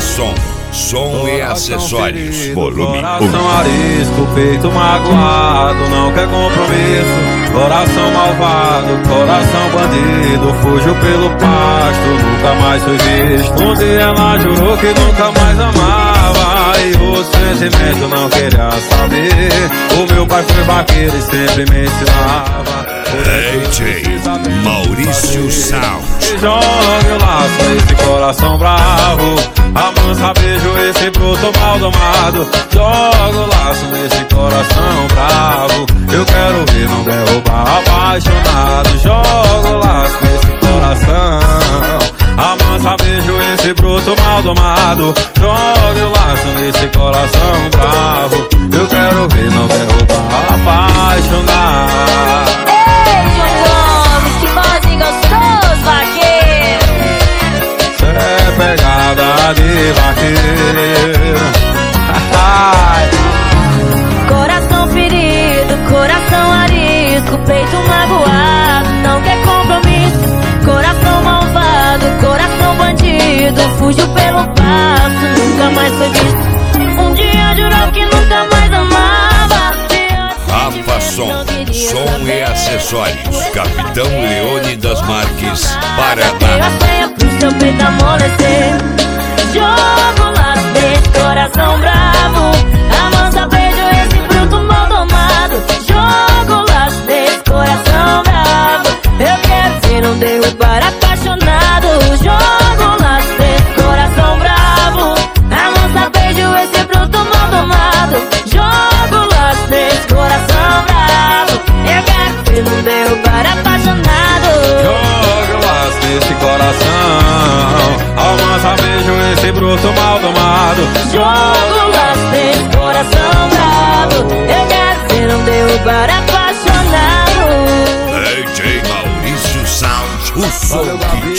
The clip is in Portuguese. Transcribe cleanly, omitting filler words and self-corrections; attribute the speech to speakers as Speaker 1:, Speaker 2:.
Speaker 1: Som e acessórios.
Speaker 2: Ferido,
Speaker 1: Volume 1.
Speaker 2: Coração arisco, peito magoado, não quer compromisso. Coração malvado, coração bandido, fugiu pelo pasto, nunca mais foi visto. Um dia ela jurou que nunca mais amava, e o sentimento não queria saber. O meu pai foi vaqueiro e sempre me ensinava.
Speaker 1: DJ Maurício Sound.
Speaker 2: Joga o laço nesse coração bravo, amansa beijo esse bruto mal domado. Joga o laço nesse coração bravo, eu quero ver não derrubar apaixonado. Joga o laço nesse coração, amansa beijo esse bruto mal domado. Joga o laço nesse coração bravo, eu quero ver não derrubar apaixonado. Pegada de vaqueiro.
Speaker 3: Coração ferido, coração arisco, peito magoado, não quer compromisso. Coração malvado, coração bandido, fugiu pelo passo, nunca mais foi visto. Um dia jurou que nunca mais amava.
Speaker 1: Rafa Som e acessórios. Capitão Leônidas Marques, Paraná.
Speaker 3: Pro seu peito amolecer, jogo lá desse coração bravo, amansa beijo esse bruto mal domado. Jogo lá desse coração bravo, eu quero ver não derrubar apaixonado. Jogo lá desse coração bravo, amansa beijo esse bruto mal domado. Jogo lá desse coração bravo, eu quero ver não derrubar apaixonado.
Speaker 2: Esse coração, amansa beijo esse bruto mal domado.
Speaker 3: Jogo laço nesse coração bravo, eu quero ver não derrubar apaixonado.
Speaker 1: DJ Maurício Sound, o som que